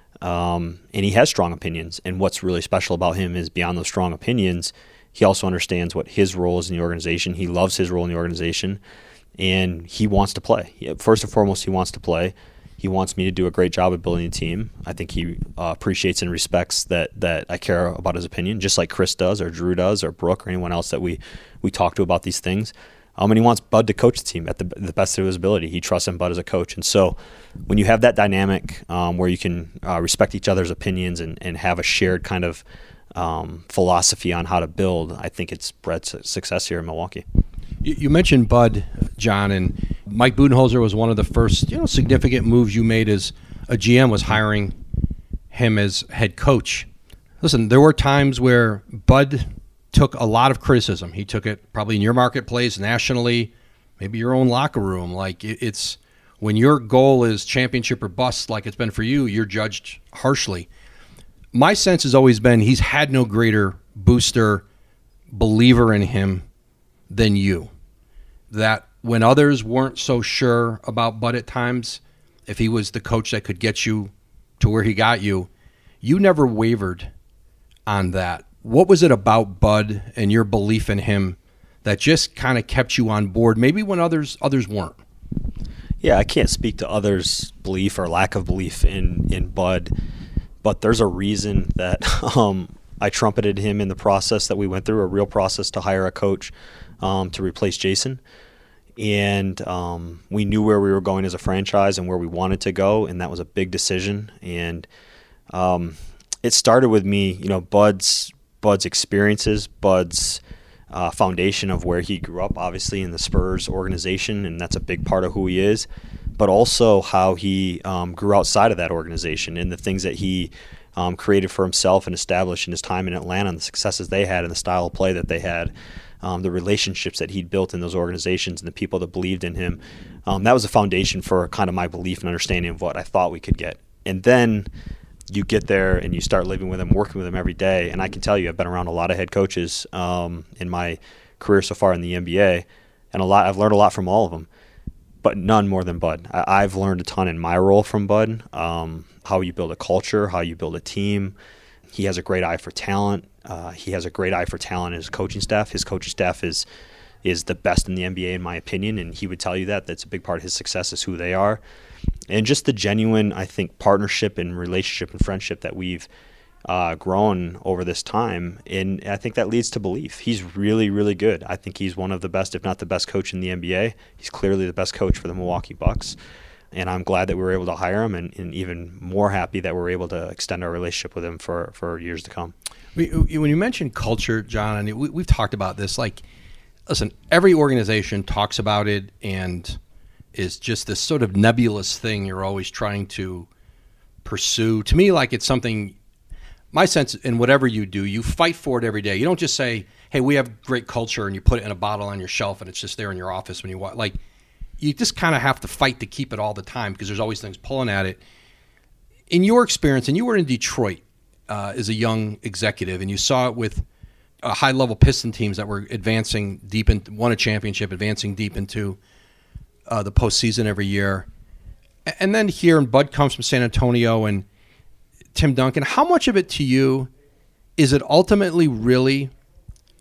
Um, and he has strong opinions. And what's really special about him is beyond those strong opinions, he also understands what his role is in the organization. He loves his role in the organization, and he wants to play. First and foremost, he wants to play. He wants me to do a great job at building a team. I think he uh, appreciates and respects that that I care about his opinion, just like Chris does, or Drew does, or Brooke, or anyone else that we, we talk to about these things. Um, and he wants Bud to coach the team at the, the best of his ability. He trusts in Bud as a coach. And so when you have that dynamic um, where you can uh, respect each other's opinions and, and have a shared kind of um, philosophy on how to build, I think it's bred success here in Milwaukee. You, you mentioned Bud, John, and Mike Budenholzer was one of the first you know, significant moves you made as a G M, was hiring him as head coach. Listen, there were times where Bud took a lot of criticism. He took it probably in your marketplace, nationally, maybe your own locker room. Like it, it's when your goal is championship or bust, like it's been for you, you're judged harshly. My sense has always been he's had no greater booster, believer in him than you. That when others weren't so sure about Bud at times, if he was the coach that could get you to where he got you, you never wavered on that. What was it about Bud and your belief in him that just kind of kept you on board, maybe when others others weren't? Yeah, I can't speak to others' belief or lack of belief in, in Bud, but there's a reason that um, I trumpeted him in the process that we went through, a real process to hire a coach um, to replace Jason. And um, we knew where we were going as a franchise and where we wanted to go, and that was a big decision. And um, it started with me, you know, Bud's Bud's experiences, Bud's uh, foundation of where he grew up, obviously in the Spurs organization, and that's a big part of who he is, but also how he um, grew outside of that organization and the things that he um, created for himself and established in his time in Atlanta, and the successes they had and the style of play that they had, um, the relationships that he'd built in those organizations and the people that believed in him. Um, that was a foundation for kind of my belief and understanding of what I thought we could get. And then you get there and you start living with him, working with him every day. And I can tell you, I've been around a lot of head coaches um, in my career so far in the N B A, and a lot. I've learned a lot from all of them, but none more than Bud. I, I've learned a ton in my role from Bud, um, how you build a culture, how you build a team. He has a great eye for talent. Uh, he has a great eye for talent in his coaching staff. His coaching staff is is the best in the N B A, in my opinion, and he would tell you that. That's a big part of his success, is who they are. And just the genuine, I think, partnership and relationship and friendship that we've uh, grown over this time. And I think that leads to belief. He's really, really good. I think he's one of the best, if not the best coach in the N B A. He's clearly the best coach for the Milwaukee Bucks. And I'm glad that we were able to hire him, and, and even more happy that we're able to extend our relationship with him for, for years to come. When you mentioned culture, John, and we, we've talked about this, like, listen, every organization talks about it and is just this sort of nebulous thing you're always trying to pursue. To me, like, it's something, my sense, in whatever you do, you fight for it every day. You don't just say, hey, we have great culture, and you put it in a bottle on your shelf and it's just there in your office when you walk. Like, you just kind of have to fight to keep it all the time because there's always things pulling at it. In your experience, and you were in Detroit uh, as a young executive, and you saw it with uh, high-level Piston teams that were advancing deep into, won a championship, advancing deep into uh, the postseason every year. And then here, and Bud comes from San Antonio, and Tim Duncan. How much of it to you is it ultimately really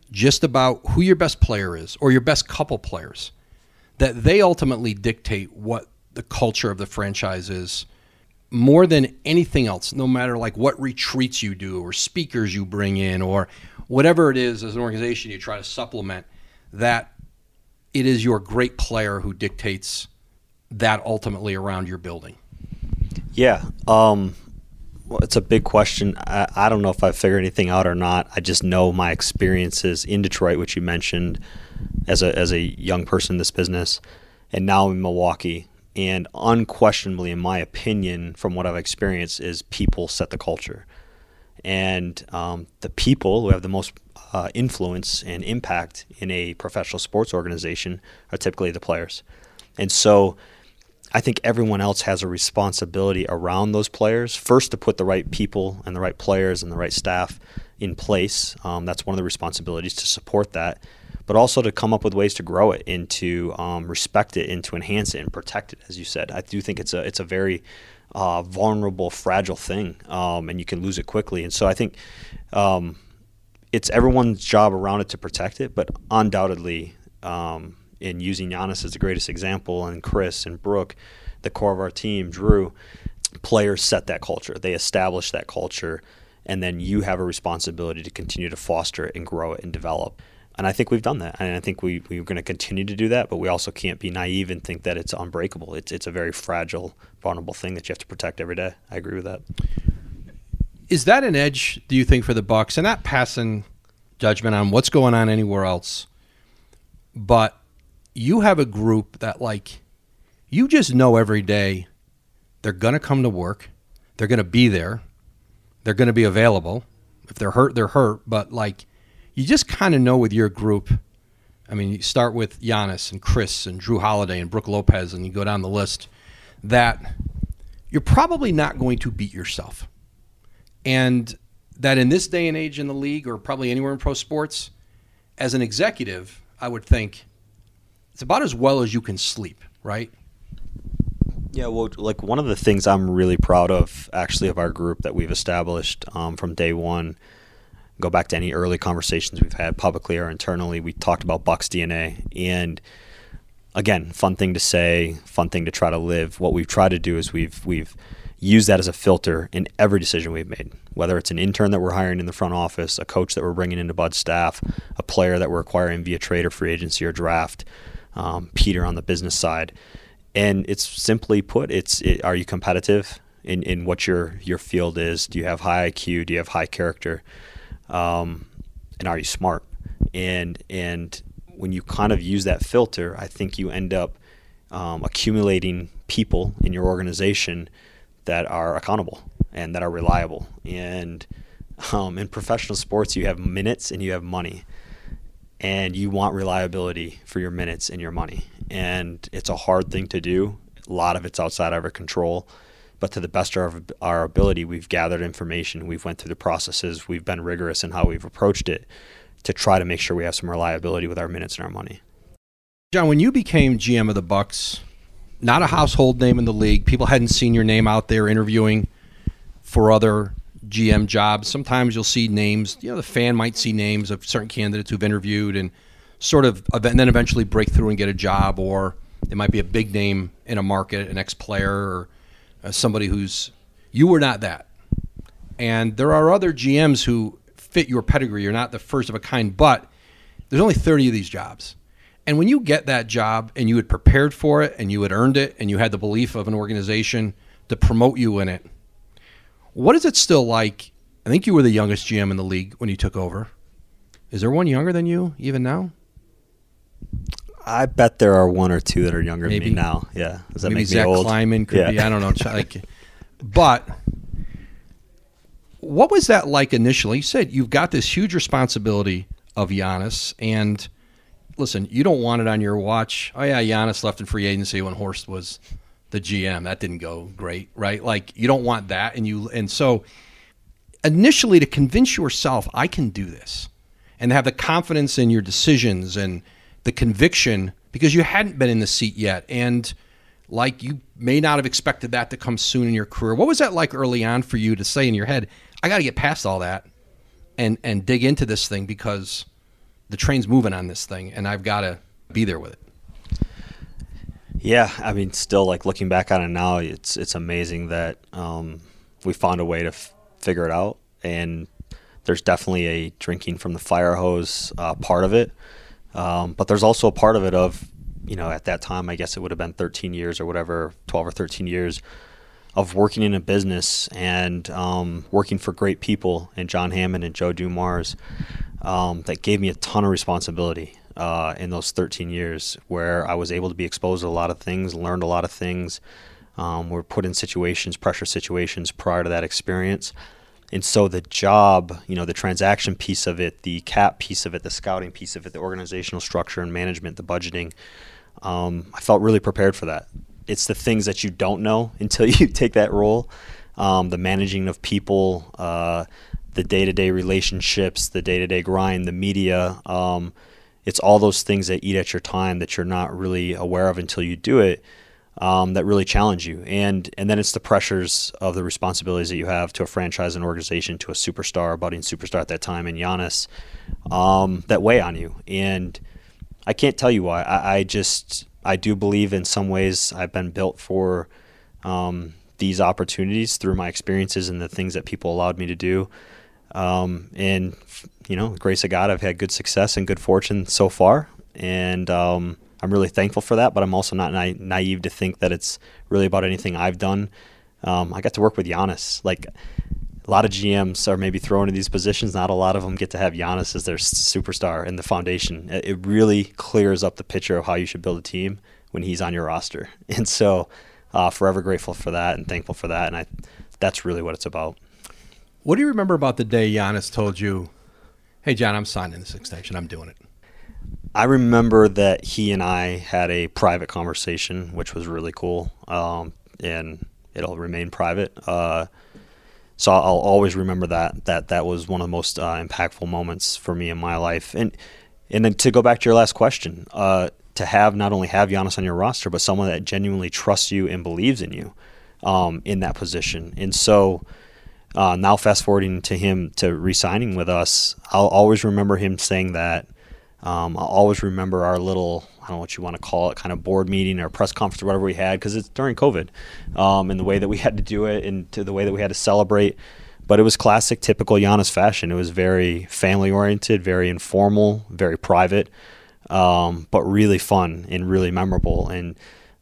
just about who your best player is or your best couple players, that they ultimately dictate what the culture of the franchise is more than anything else, no matter like what retreats you do or speakers you bring in or whatever it is as an organization you try to supplement, that it is your great player who dictates that ultimately around your building. Yeah. Um, well, it's a big question. I, I don't know if I figured anything out or not. I just know my experiences in Detroit, which you mentioned as a as a young person in this business, and now in Milwaukee. And unquestionably, in my opinion, from what I've experienced, is people set the culture. And um, the people who have the most uh, influence and impact in a professional sports organization are typically the players. And so I think everyone else has a responsibility around those players, first to put the right people and the right players and the right staff in place. Um, that's one of the responsibilities, to support that, but also to come up with ways to grow it and to um, respect it and to enhance it and protect it, as you said. I do think it's a it's a very uh, vulnerable, fragile thing, um, and you can lose it quickly. And so I think um, it's everyone's job around it to protect it, but undoubtedly, um, in using Giannis as the greatest example, and Chris and Brooke, the core of our team, Drew, players set that culture. They establish that culture, and then you have a responsibility to continue to foster it and grow it and develop. And I think we've done that, and I think we, we're going to continue to do that, but we also can't be naive and think that it's unbreakable. It's it's a very fragile, vulnerable thing that you have to protect every day. I agree with that. Is that an edge, do you think, for the Bucks? And not passing judgment on what's going on anywhere else, but you have a group that, like, you just know every day they're going to come to work, they're going to be there, they're going to be available. If they're hurt, they're hurt, but, like, you just kind of know with your group. I mean, you start with Giannis and Chris and Drew Holiday and Brooke Lopez, and you go down the list, that you're probably not going to beat yourself. And that in this day and age in the league, or probably anywhere in pro sports, as an executive, I would think it's about as well as you can sleep, right? Yeah, well, like one of the things I'm really proud of, actually, of our group that we've established um, from day one, go back to any early conversations we've had publicly or internally, we talked about Bucks D N A. And again, fun thing to say, fun thing to try to live. What we've tried to do is we've we've used that as a filter in every decision we've made, whether it's an intern that we're hiring in the front office, a coach that we're bringing into Bud's staff, a player that we're acquiring via trade or free agency or draft, um, Peter on the business side. And it's simply put, it's it, are you competitive in, in what your, your field is? Do you have high I Q? Do you have high character? Um, and are you smart? And and when you kind of use that filter, I think you end up um, accumulating people in your organization that are accountable and that are reliable. And um, in professional sports, you have minutes and you have money. And you want reliability for your minutes and your money. And it's a hard thing to do. A lot of it's outside of our control. But to the best of our ability, we've gathered information. We've went through the processes. We've been rigorous in how we've approached it to try to make sure we have some reliability with our minutes and our money. John, when you became G M of the Bucks, not a household name in the league, people hadn't seen your name out there interviewing for other G M jobs. Sometimes you'll see names, you know, the fan might see names of certain candidates who've interviewed and sort of, and then eventually break through and get a job, or it might be a big name in a market, an ex-player, or uh, somebody who's, you were not that. And there are other G Ms who fit your pedigree. You're not the first of a kind, but there's only thirty of these jobs. And when you get that job and you had prepared for it and you had earned it and you had the belief of an organization to promote you in it, what is it still like? I think you were the youngest G M in the league when you took over. Is there one younger than you even now? I bet there are one or two that are younger maybe, than me now. Yeah. Does that maybe make Zach me old? Kleiman could yeah. be. I don't know. Like, but what was that like initially? You said you've got this huge responsibility of Giannis, and listen, you don't want it on your watch. Oh yeah, Giannis left in free agency when Horst was the G M. That didn't go great, right? Like, you don't want that, and you and so initially to convince yourself I can do this, and have the confidence in your decisions and the conviction, because you hadn't been in the seat yet, and like you may not have expected that to come soon in your career. What was that like early on for you to say in your head, I got to get past all that and and dig into this thing, because the train's moving on this thing, and I've got to be there with it. Yeah, I mean, still, like, looking back on it now, it's it's amazing that um, we found a way to f- figure it out, and there's definitely a drinking from the fire hose uh, part of it, um, but there's also a part of it of, you know, at that time, I guess it would have been thirteen years or whatever, twelve or thirteen years of working in a business and um, working for great people, and John Hammond and Joe Dumars, um, that gave me a ton of responsibility. Uh, in those thirteen years, where I was able to be exposed to a lot of things, learned a lot of things, um, were put in situations, pressure situations prior to that experience. And so the job, you know, the transaction piece of it, the cap piece of it, the scouting piece of it, the organizational structure and management, the budgeting, um, I felt really prepared for that. It's the things that you don't know until you take that role, um, the managing of people, uh, the day-to-day relationships, the day-to-day grind, the media, um, it's all those things that eat at your time that you're not really aware of until you do it, um, that really challenge you. And and then it's the pressures of the responsibilities that you have to a franchise and organization, to a superstar, a budding superstar at that time, and Giannis, um, that weigh on you. And I can't tell you why. I, I just, I do believe in some ways I've been built for um, these opportunities through my experiences and the things that people allowed me to do. Um, and, you know, grace of God, I've had good success and good fortune so far. And um, I'm really thankful for that, but I'm also not na- naive to think that it's really about anything I've done. Um, I got to work with Giannis. Like, a lot of G Ms are maybe thrown in these positions. Not a lot of them get to have Giannis as their superstar in the foundation. It really clears up the picture of how you should build a team when he's on your roster. And so uh, forever grateful for that and thankful for that. And I, that's really what it's about. What do you remember about the day Giannis told you, hey, John, I'm signing this extension. I'm doing it? I remember that he and I had a private conversation, which was really cool, um, and it'll remain private. Uh, so I'll always remember that. That that was one of the most uh, impactful moments for me in my life. And and then to go back to your last question, uh, to have not only have Giannis on your roster, but someone that genuinely trusts you and believes in you um, in that position. And so Uh, now fast forwarding to him to re-signing with us, I'll always remember him saying that. Um, I'll always remember our little, I don't know what you want to call it, kind of board meeting or press conference or whatever we had, because it's during COVID, um, and the way that we had to do it and to the way that we had to celebrate. But it was classic, typical Giannis fashion. It was very family-oriented, very informal, very private, um, but really fun and really memorable. And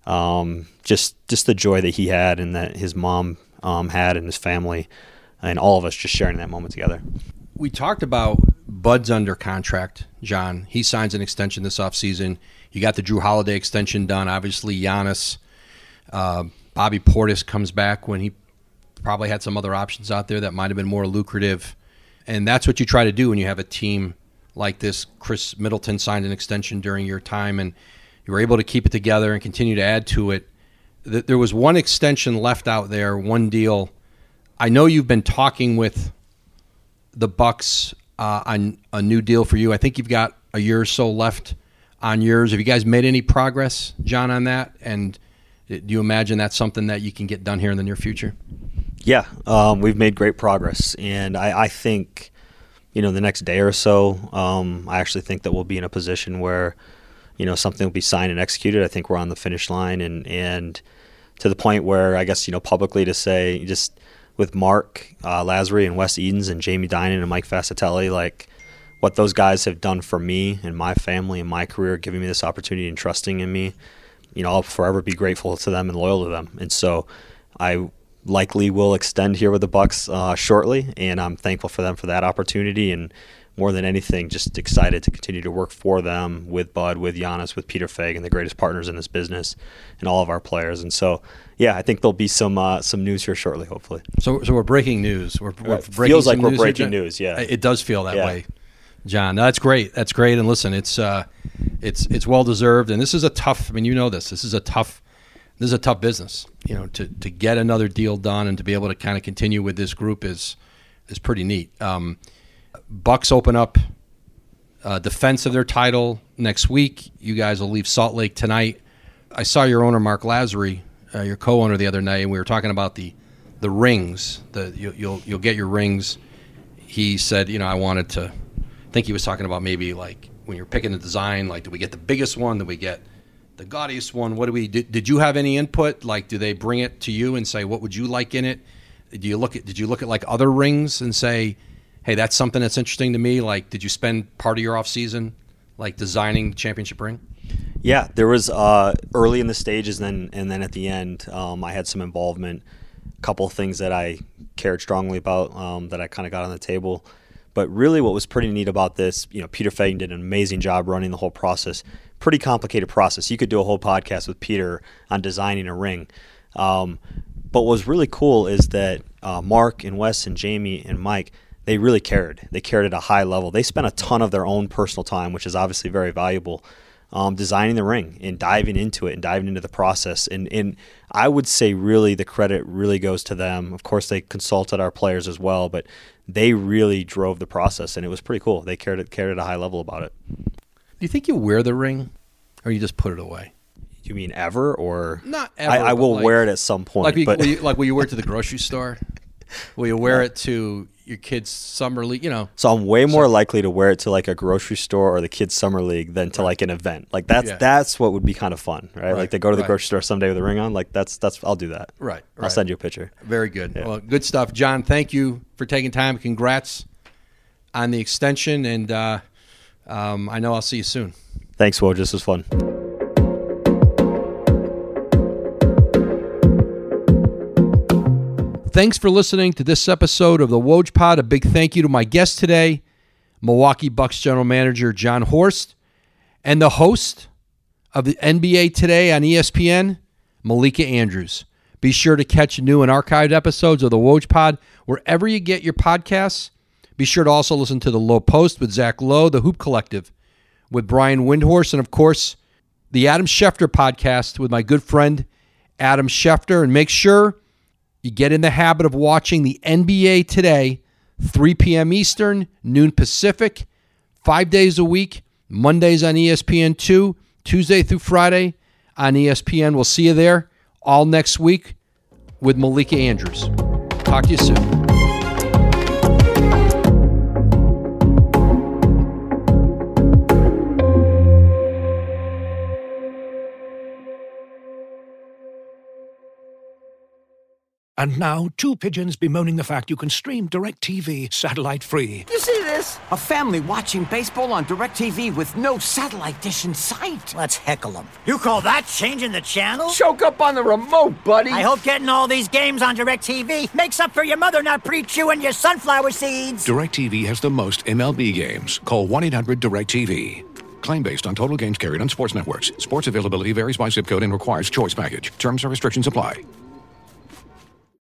um, just just the joy that he had and that his mom um, had and his family, and all of us just sharing that moment together. We talked about Bud's under contract, John. He signs an extension this offseason. You got the Drew Holiday extension done. Obviously, Giannis. Uh, Bobby Portis comes back when he probably had some other options out there that might have been more lucrative. And that's what you try to do when you have a team like this. Chris Middleton signed an extension during your time, and you were able to keep it together and continue to add to it. There was one extension left out there, one deal. I know you've been talking with the Bucks uh, on a new deal for you. I think you've got a year or so left on yours. Have you guys made any progress, John, on that? And do you imagine that's something that you can get done here in the near future? Yeah, um, we've made great progress. And I, I think, you know, the next day or so, um, I actually think that we'll be in a position where, you know, something will be signed and executed. I think we're on the finish line and, and to the point where I guess, you know, publicly to say just – with Mark uh, Lasry and Wes Edens and Jamie Dinan and Mike Fascitelli, like what those guys have done for me and my family and my career, giving me this opportunity and trusting in me, you know, I'll forever be grateful to them and loyal to them. And so I likely will extend here with the Bucks uh, shortly, and I'm thankful for them for that opportunity. And more than anything, just excited to continue to work for them with Bud, with Giannis, with Peter Feig, and the greatest partners in this business, and all of our players. And so, yeah, I think there'll be some uh, some news here shortly, hopefully. So, so we're breaking news. We're, we're it breaking feels like we're news breaking here, news. Yeah, it does feel that yeah. way, John. No, that's great. That's great. And listen, it's uh, it's it's well deserved. And this is a tough. I mean, you know this. This is a tough. This is a tough business. You know, to to get another deal done and to be able to kind of continue with this group is is pretty neat. Um, Bucks open up. Uh, defense of their title next week. You guys will leave Salt Lake tonight. I saw your owner, Mark Lasry, uh, your co-owner, the other night, and we were talking about the the rings. The you, you'll you'll get your rings. He said, you know, I wanted to. I think he was talking about maybe like when you're picking the design? Like, do we get the biggest one? Do we get the gaudiest one? What do we? Did, did you have any input? Like, do they bring it to you and say, what would you like in it? Do you look at? Did you look at like other rings and say, hey, that's something that's interesting to me? Like, did you spend part of your off season like designing the championship ring? Yeah, there was uh, early in the stages, and then and then at the end, um, I had some involvement. A couple of things that I cared strongly about um, that I kind of got on the table. But really, what was pretty neat about this, you know, Peter Feigin did an amazing job running the whole process. Pretty complicated process. You could do a whole podcast with Peter on designing a ring. Um, but what was really cool is that uh, Mark and Wes and Jamie and Mike, they really cared. They cared at a high level. They spent a ton of their own personal time, which is obviously very valuable, um, designing the ring and diving into it and diving into the process. And, and I would say really the credit really goes to them. Of course, they consulted our players as well, but they really drove the process, and it was pretty cool. They cared, cared at a high level about it. Do you think you wear the ring, or you just put it away? You mean ever, or not ever? I, I will like, wear it at some point. Like, will you, but will you, like, will you wear it to the grocery store? Will you wear it to your kids' summer league? You know. So I'm way more so, likely to wear it to like a grocery store or the kids' summer league than to right. like an event. Like that's yeah. that's what would be kind of fun, right? right. Like to go to the right. grocery store someday with a ring on. Like that's that's I'll do that. Right. I'll right. send you a picture. Very good. Yeah. Well, good stuff, John. Thank you for taking time. Congrats on the extension, and uh, um, I know I'll see you soon. Thanks, Woj. This was fun. Thanks for listening to this episode of the Woj Pod. A big thank you to my guest today, Milwaukee Bucks General Manager Jon Horst, and the host of the N B A Today on E S P N, Malika Andrews. Be sure to catch new and archived episodes of the Woj Pod wherever you get your podcasts. Be sure to also listen to the Low Post with Zach Lowe, the Hoop Collective with Brian Windhorst, and of course, the Adam Schefter podcast with my good friend Adam Schefter. And make sure you get in the habit of watching the N B A Today, three p.m. Eastern, noon Pacific, five days a week, Mondays on E S P N two, Tuesday through Friday on E S P N. We'll see you there all next week with Malika Andrews. Talk to you soon. And now, two pigeons bemoaning the fact you can stream DirecTV satellite-free. You see this? A family watching baseball on DirecTV with no satellite dish in sight. Let's heckle them. You call that changing the channel? Choke up on the remote, buddy. I hope getting all these games on DirecTV makes up for your mother not pre-chewing your sunflower seeds. DirecTV has the most M L B games. Call one eight hundred direct T V. Claim based on total games carried on sports networks. Sports availability varies by zip code and requires choice package. Terms and restrictions apply.